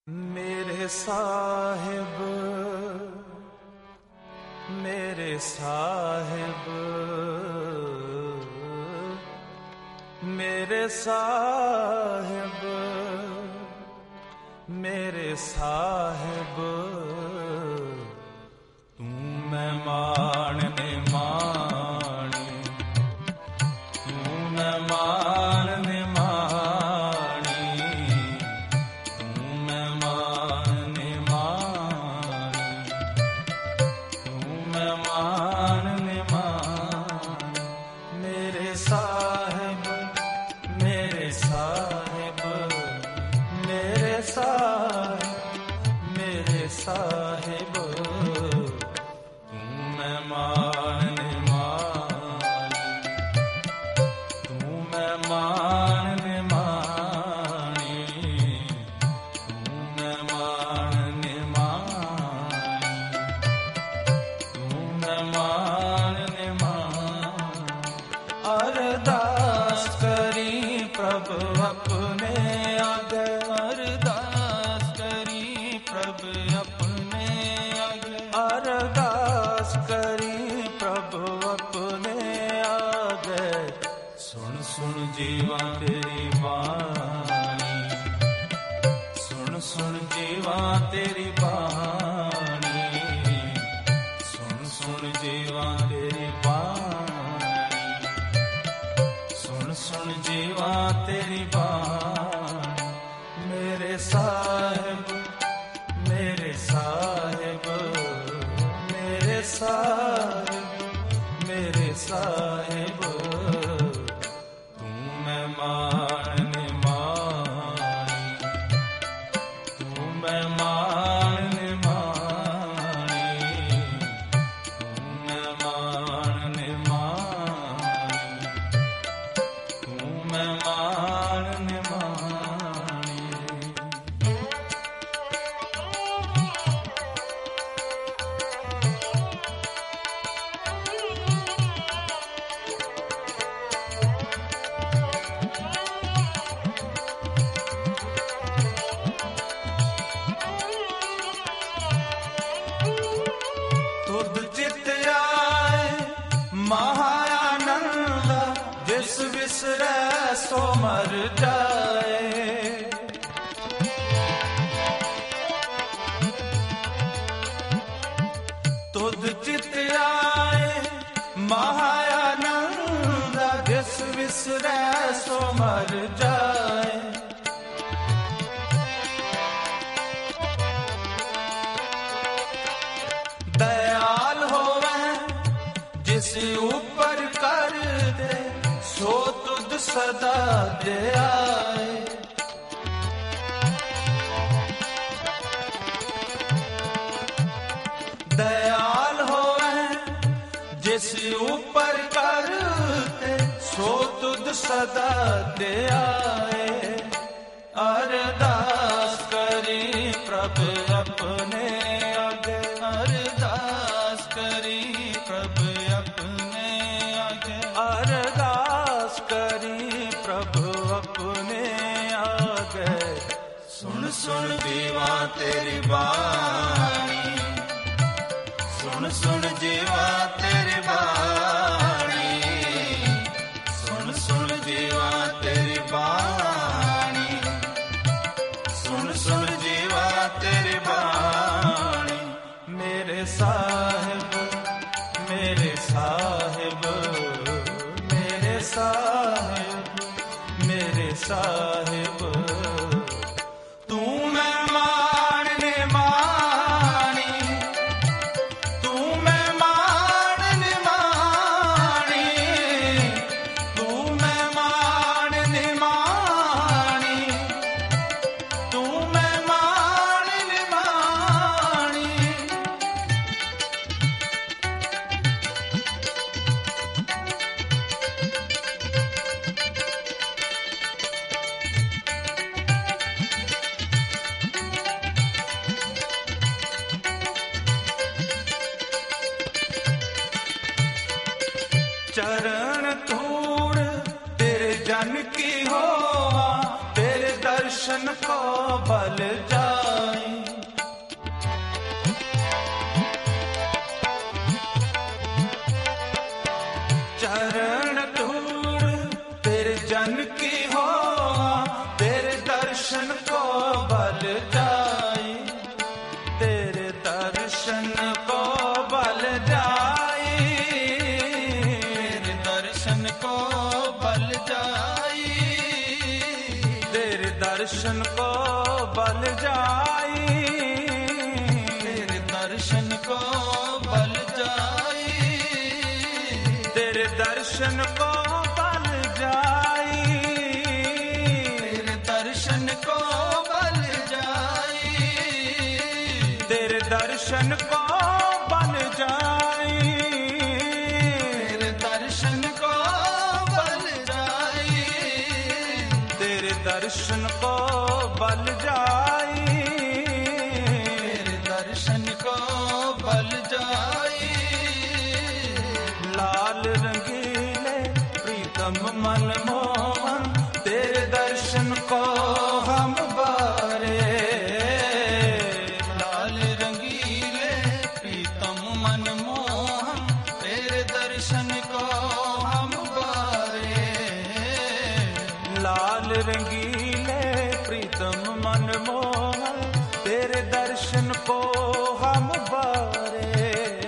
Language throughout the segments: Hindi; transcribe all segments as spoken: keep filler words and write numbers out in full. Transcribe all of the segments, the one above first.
मेरे साहिब मेरे साहिब मेरे साहिब मेरे साहिब तू मैं मानने मानी तू मैं मानने मानी तू मैं मानने मानी तू मैं मानने मानी मेरे साहिब मेरे साहिब मेरे साहिब मेरे साहिब तू मैं मानने मानी तू मैं मानने मानी तू मैं मानने मानी तू मैं मानने मानी अरदास करी प्रभु अपने आगे अरदास करी प्रभु अपने आगे अरदास करी प्रभु अपने आगे सुन सुन जीवा तेरी बानी सुन सुन जीवा तेरी बानी सुन सुन जीवा तेरी बानी सुन सुन जीवा तेरी बानी मेरे साहिब मेरे साहिब मेरे साहिब मेरे साहिब तू मैं मानने मानी तू मैं मानने मानी तू मैं मानने मानी तू मैं मानने मानी तुद चित आए महानंद जिस विसरै सो मर जाए तुद चित आए महानंद जिस विसरै सो मर जाए दयाल होवे जिस ऊपर कर दे सो तुद सदा दे आए दयाल होवे जिस ऊपर कर दे सो तुद सदा दे आए अरदास करी प्रभु अपने आगे अरदास करी प्रभु अपने आगे अरदास करी प्रभु अपने आगे सुन सुन जीवा तेरी बानी सुन सुन जीवा तेरी बानी सुन सुन जीवा तेरी बानी सुन सुन जीवा तेरी बानी मेरे साहिब मेरे साहिब मेरे साहिब मेरे साहिब तू मैं मानने मानी तू मैं मानने मानी तू मैं मानने मानी तू मैं मानने मानी चरण धूड़ तेरे जन की हो तेरे दर्शन को बल जा बल जाई, तेरे दर्शन को बल जाई, तेरे दर्शन को बल जाई, तेरे दर्शन को बल जाई, तेरे दर्शन को बल जाई, तेरे दर्शन को बल जाई, तेरे दर्शन को बल जाई, तेरे दर्शन को बल जाई। लाल रंगीले प्रीतम मनमोहन, तेरे दर्शन को हम बारे, लाल रंगीले प्रीतम मनमोहन, तेरे दर्शन को हम बारे, लाल रंगीले प्रीतम मनमोहन, तेरे दर्शन को हम बारे,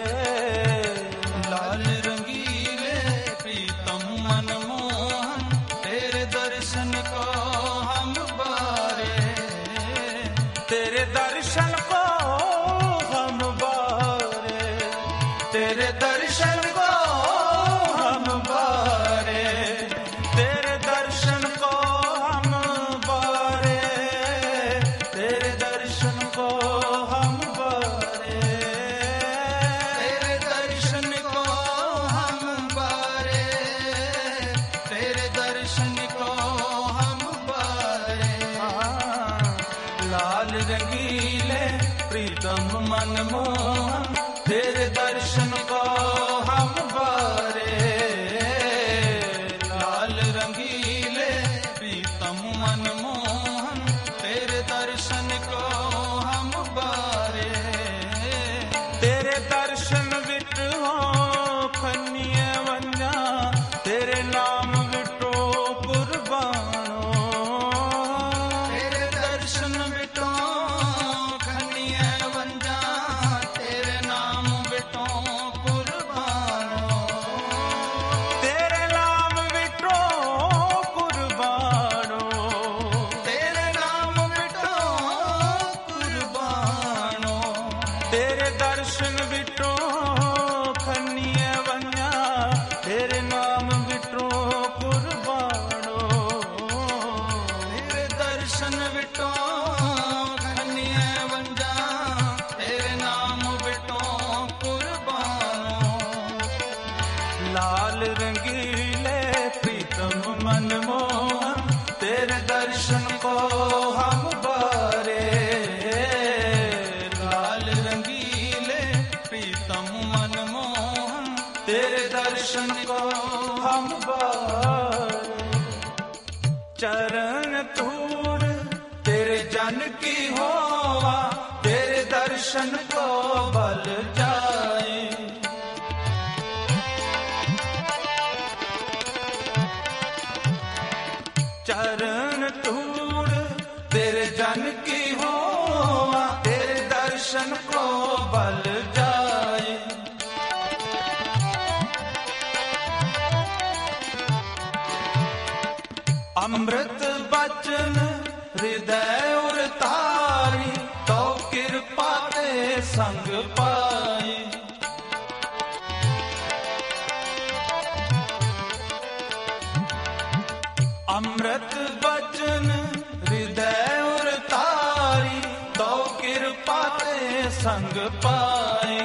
लाल रंगीले प्रीतम मनमोहन, तेरे दर्शन को हम बारे, तेरे दर्शन को हम बारे, तेरे दर्शन को हम बारे, तेरे दर्शन को हम बारे, तेरे दर्शन को हम बारे, तेरे दर्शन को हम बारे, तेरे दर्शन को हम बारे। लाल रंगीले प्रीतम मनमोहन, तेरे दर्शन को हम बारे, लाल रंगीले प्रीतम मनमोहन, तेरे दर्शन को हम बारे, तेरे दर्शन विट हो खनिए वन्या, तेरे नाम विटो कुर्बानो, तेरे दर्शन विटो खनिए वन्या, तेरे नाम विटो कुर्बानो, तेरे नाम विटो कुर्बानो, तेरे नाम विटो कुर्बानो, तेरे दर्शन विटो खनिए वन्या, तेरे नाम विटो कुर्बानो, तेरे दर्शन विटो खनिए वन्या, तेरे नाम विटो कुर्बानो। लाल रंगीले प्रीतम मनमोहन, तेरे दर्शन को हम बारे, लाल रंगीले प्रीतम मनमोहन, तेरे दर्शन को हम बारे। चरण धूड़ तेरे जन की होवा, तेरे दर्शन को बल जाए, चरण धूड़ तेरे जन की होवा, तेरे दर्शन को बल जाए। अमृत बचन हृदय उतारी, तो कृपा ते संग पाई, अमृत बचन हृदय उतारी, तो कृपा ते संग पाई।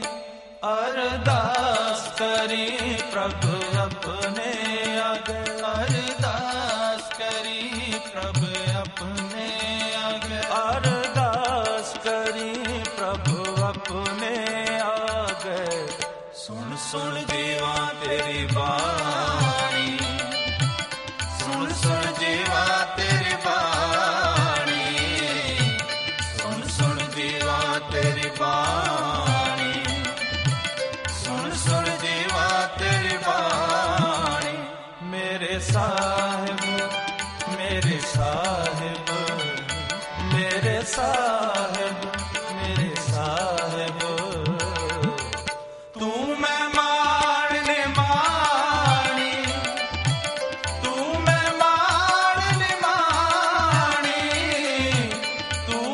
अरदास करी प्रभु अपने आगे, अरदास करी प्रभु अपने आगे, अरदास करी प्रभु अपने आगे। सुन सुन जीवा तेरी बाणी, सुन सुन जीवा तेरी बाणी, सुन सुन जीवा तेरी बाणी, सुन सुन जीवा तेरी बाणी। मेरे साहिब मेरे साहिब मेरे साहिब मेरे साहिब, तू मैं मारने मानी, तू मैं मारने मानी, तू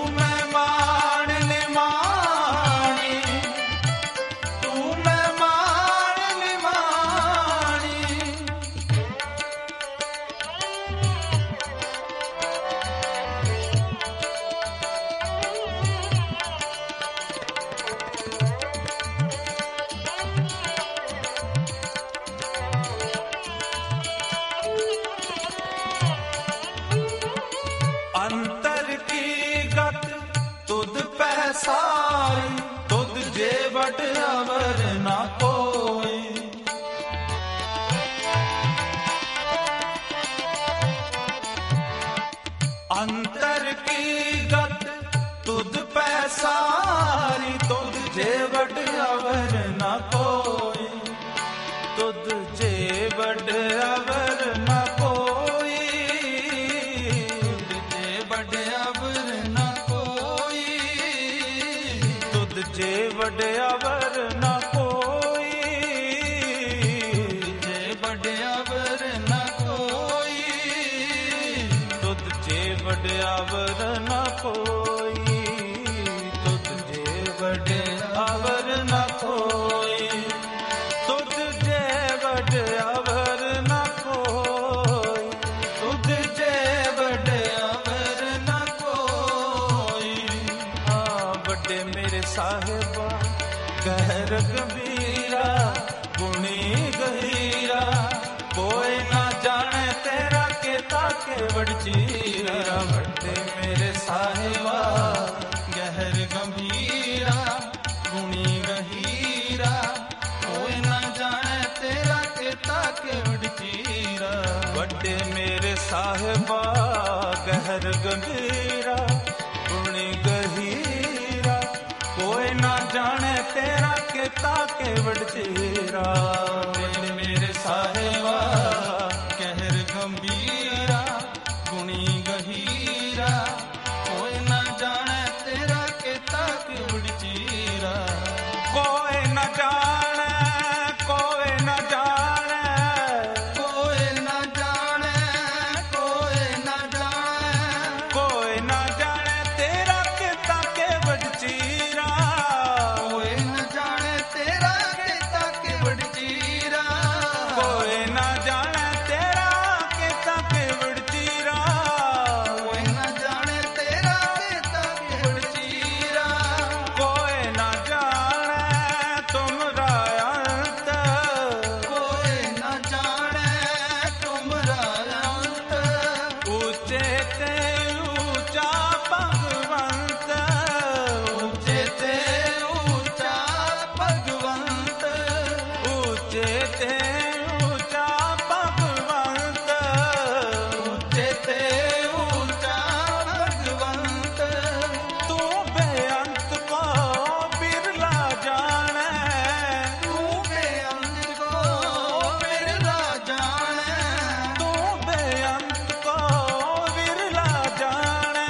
तुद पैसारी, तुद जे वड अवर ना कोई। अंतर की गत तुद पैसारी, तुद जे वड अवर ना कोई। तुद जे वड अवर ना कोई, तुद जे वड अवर ना कोई, तुद जे वड अवर ना कोई, जे वड अवर ना कोई, तुद जे वड अवर ना कोई, तुद जे वड अवर ना कोई, तुद जे वड अवर ना कोई, तुद जे वड अवर ना कोई। हाँ वड्डे मेरे साहिबा गहर गंभीरा, गुणी गहीरा, कोई ना जाने तेरा केता केवड़ चीरा। वड्डे मेरे साहिबा गहर गंभीरा, गुणी गहीरा, कोई ना जाने तेरा केता केवड़ चीरा। वड्डे मेरे साहिबा गहर गंभीरा, गुणी गहीरा, कोई ना जाने तेरा केता केवड़ चीरा। वड्डे मेरे साहिबा गहर गंभीरा, गुणी गहीरा, कोई ना जाने तेरा केता केवड़ चीरा। कोई न जाने, कोई न जाने, कोई न जाने, कोई न जाने, कोई न जाने तेरा केता केवड़ चीरा। कोई न जाने तेरा केता केवड़ चीरा, कोई न जाने तेरा केता केवड़ चीरा, कोई न जाने तेरा केता केवड़ चीरा। कोई न जाने तुमरा अंत, कोई न जाने तुमरा अंत, ऊंचे ते ऊंचा भगवंत, ऊंचे ते ऊंचा भगवंत, ऊंचे ते ऊंचा भगवंत, ऊंचे ते ऊंचा भगवंत। तू बेअंत को बिरला जाने, तू बेअंत को बिरला जाने, तू बेअंत को बिरला जाने,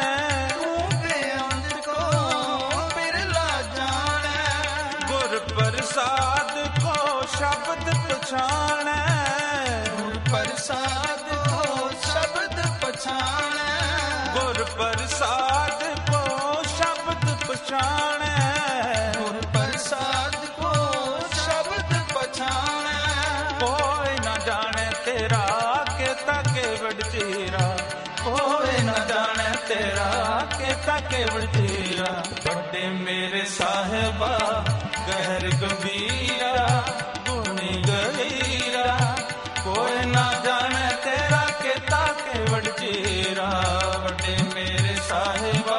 तू बेअंत को बिरला जाने। गुर प्रसाद को शब्द पछाने, गुर प्रसाद को शब्द पछाने, गुर प्रसाद को शब्द पछाने, गुर प्रसाद को शब्द पछाने। कोई न जाने तेरा केता केवड़ चीरा, कोई न जाने तेरा केता केवड़ चीरा। वड्डे मेरे साहिबा गहर गंभीरा, गुणी गहीरा, कोई न जाने तेरा केता केवड़ चीरा। वड्डे मेरे साहिबा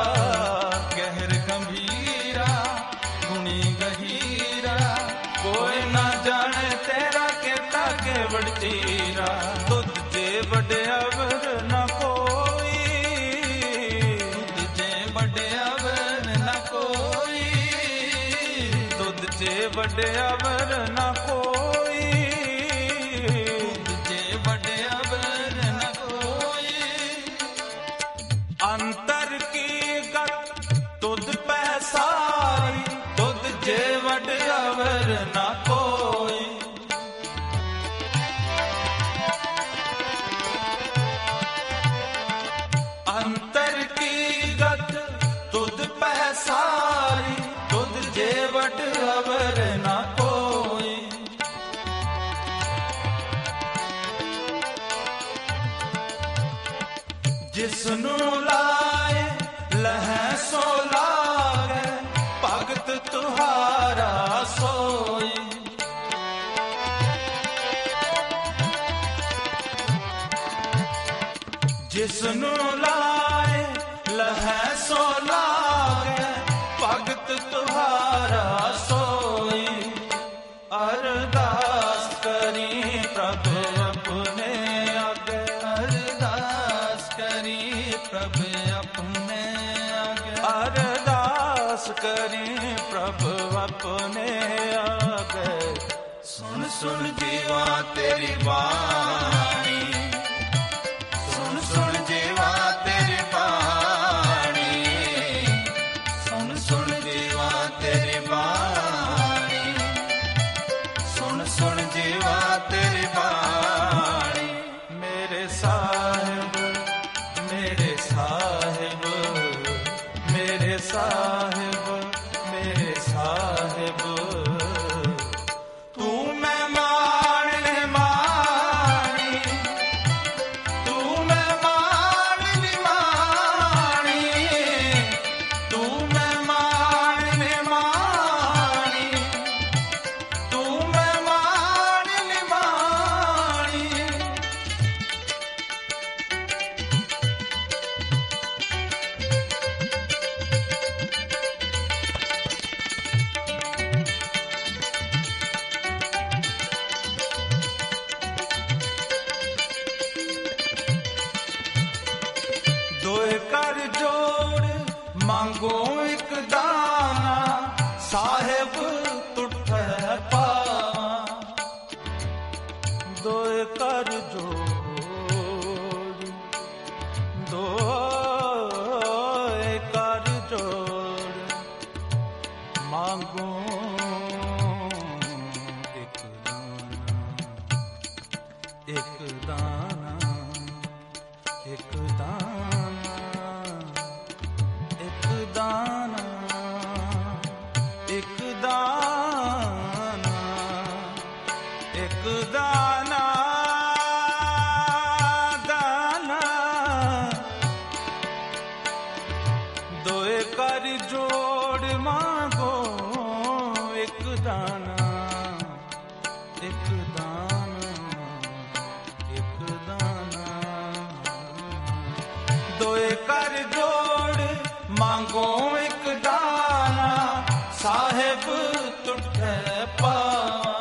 गहर गंभीरा, गुणी गहीरा, कोई न जाने तेरा केता केवड़ चीरा। तुद जे वड अवर न कोई, तुद जे वड अवर न कोई, तुद जे वड अवर न कोई, तुद जे वड अवर न कोई। अंतर की गत तुद पैसारी, तुद जे वड अवर न कोई। अंतर की गत तुद पैसारी, तुद जे वड अवर न कोई। करें प्रभु अपने आगे। सुन सुन जीवा तेरी वाणी, सुन सुन जीवा तेरी वाणी, सुन सुन जीवा तेरी वाणी, सुन सुन जीवा तेरी वाणी। मेरे साहिब मेरे साहिब मेरे साहिब मेरे साहिब, तू मैं मान ले मानी, तू मैं मान ले मानी, तू मैं मान ले मानी, तू मैं मान ले मानी। दोए कर जोड़ मांगो एक दाना, साहिब तुठे पावा। दोए कर जोड़, दोए कर जोड़ मांगो एक दाना, एक दाना, एक दाना, एक दाना, एक दाना, एक दाना, दाना। दोए कर जोड़ मांगो एक दाना, एक दाना, एक दाना। दोए कर जोड़ मांगो एक दाना, साहिब तुठे पावा।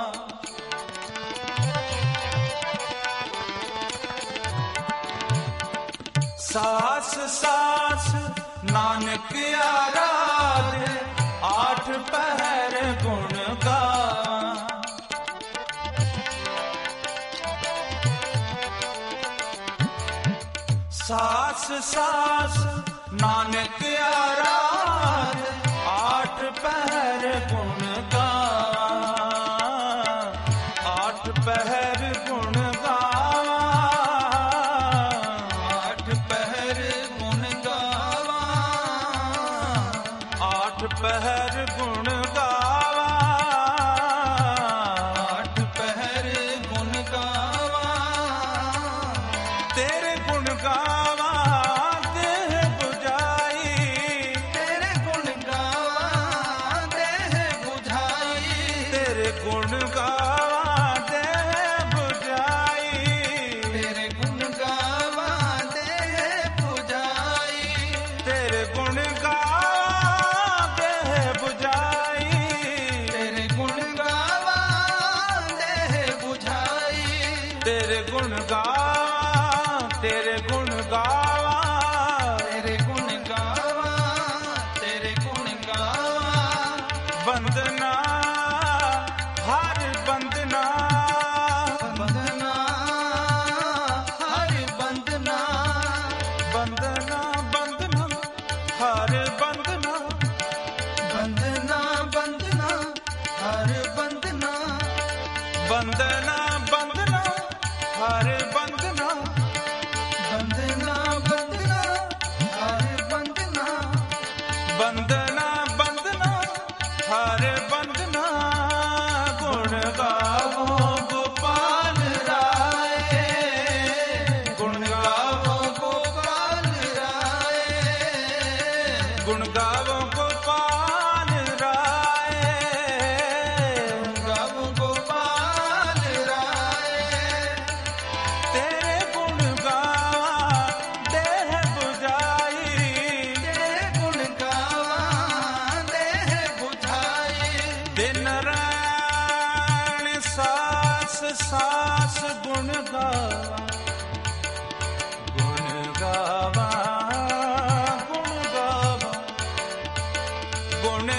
सास सास नानक आराधे, आठ पहर गुण गावा। सास सास नानक आराधे, आठ पहर गुण गावा, आठ पहर गुण गावा, आठ पहर गुण गावा, आठ पहर गुण गावा, आठ पहर गुण गावा। तेरे गुण गावा देह बुझाई, तेरे गुण गावा देह बुझाई, तेरे गुण गावा देह बुझाई, तेरे गुण गावा देह बुझाई, तेरे गुण गावा देह बुझाई, तेरे गुण गावा देह बुझाई, तेरे गुण गावा, तेरे गुण गावा, तेरे गुण गावा, तेरे गुण गावा। वंदना हर वंदना, वंदना हर वंदना, वंदना वंदना हर वंदना, वंदना वंदना हर वंदना, वंदना वंदना हर वंदना, वंदना वंदना हर वंदना, वंदना वंदना हर वंदना। गुण गावो गोपाल राय, गुण गावो गोपाल राय, गुण गावो गोपाल राय, गुण गावो गोपाल राय। तेरे गुण गावा देह बुझाई, तेरे गुण गावा देह बुझाई। दिन रैन सास सास गुण गावा, गुण गावा, गुण गावा, गुण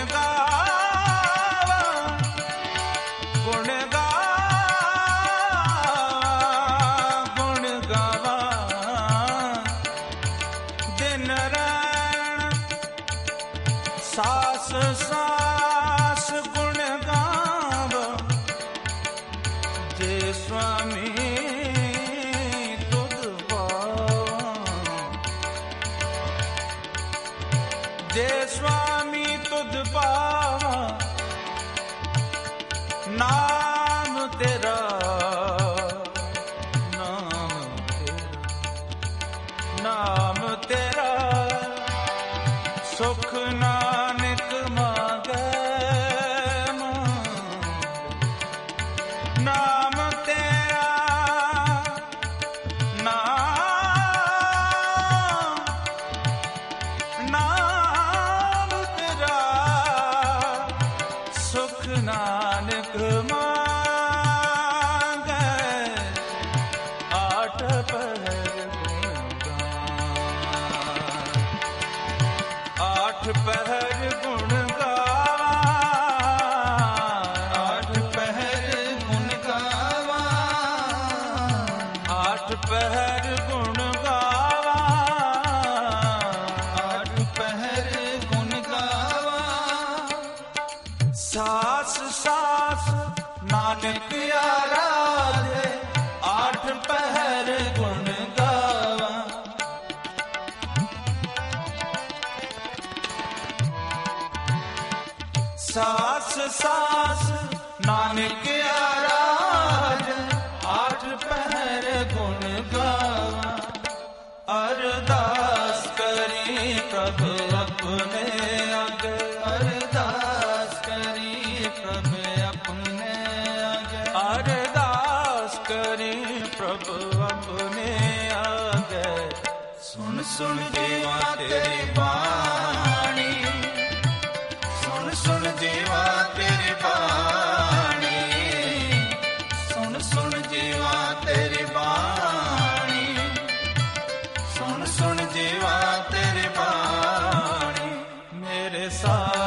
ਸਾਸ ਸਾਸ ਗੁਣ ਗਾਵਾਂ ਜੇ ਸੁਆਮੀ ਤੁਧ ਪਾਵਾਂ, ਜੇ ਸੁਆਮੀ ਤੁਧ ਪਾਵਾਂ ਨਾਮ ਤੇਰਾ, ਨਾਮ ਤੇਰਾ, ਨਾਮ ਤੇਰਾ ਸੁਖ ਨਾਨਕ ਮਾਂਗੈ ਮਾਂਗੈ, ਨਾਮ ਤੇਰਾ, ਨਾਮ, ਨਾਮ ਤੇਰਾ ਸੁਖ ਨਾਨਕ ਮਾਂਗੈ, ਆਠ ਪਹਿਰ ਆਠ ਪਹਿਰ ਗੁਣ ਗਾਵਾਂ, ਆਠ ਪਹਿਰ ਗੁਣ ਗਾਵਾਂ, ਆਠ ਪਹਿਰ ਗੁਣ ਗਾਵਾਂ, ਆਠ ਪਹਿਰ ਗੁਣ ਗਾਵਾਂ। ਸਾਸ ਸਾਸ ਨਾਨਕ ਆਰਾਧੇ, ਆਠ ਪਹਿਰ ਗੁਣ ਗਾਵਾਂ। ਸਾਸ ਸਾਸ ਨਾਨਕ ਆਰਾਧੇ, ਆਠ ਪਹਿਰ ਗੁਣ ਗਾਵਾਂ। ਅਰਦਾਸ ਕਰੀ ਪ੍ਰਭ ਆਪਣੇ ਅੱਗੇ, ਅਰਦਾਸ ਕਰੀ ਪ੍ਰਭ ਆਪਣੇ ਅੱਗੇ, ਅਰਦਾਸ ਕਰੀ ਪ੍ਰਭ ਆਪਣੇ ਅੱਗੇ। ਸੁਣ ਸੁਣ ਜੀਵਾ ਤੇਰੀ ਬਾਣੀ, ਸੁਣ ਸੁਣ ਜੀਵਾ ਤੇਰੀ ਬਾਣੀ, ਸੁਣ ਸੁਣ ਜੀਵਾ ਤੇਰੀ ਬਾਣੀ, ਸੁਣ ਸੁਣ ਜੀਵਾ ਤੇਰੀ ਬਾਣੀ। ਮੇਰੇ ਸਾ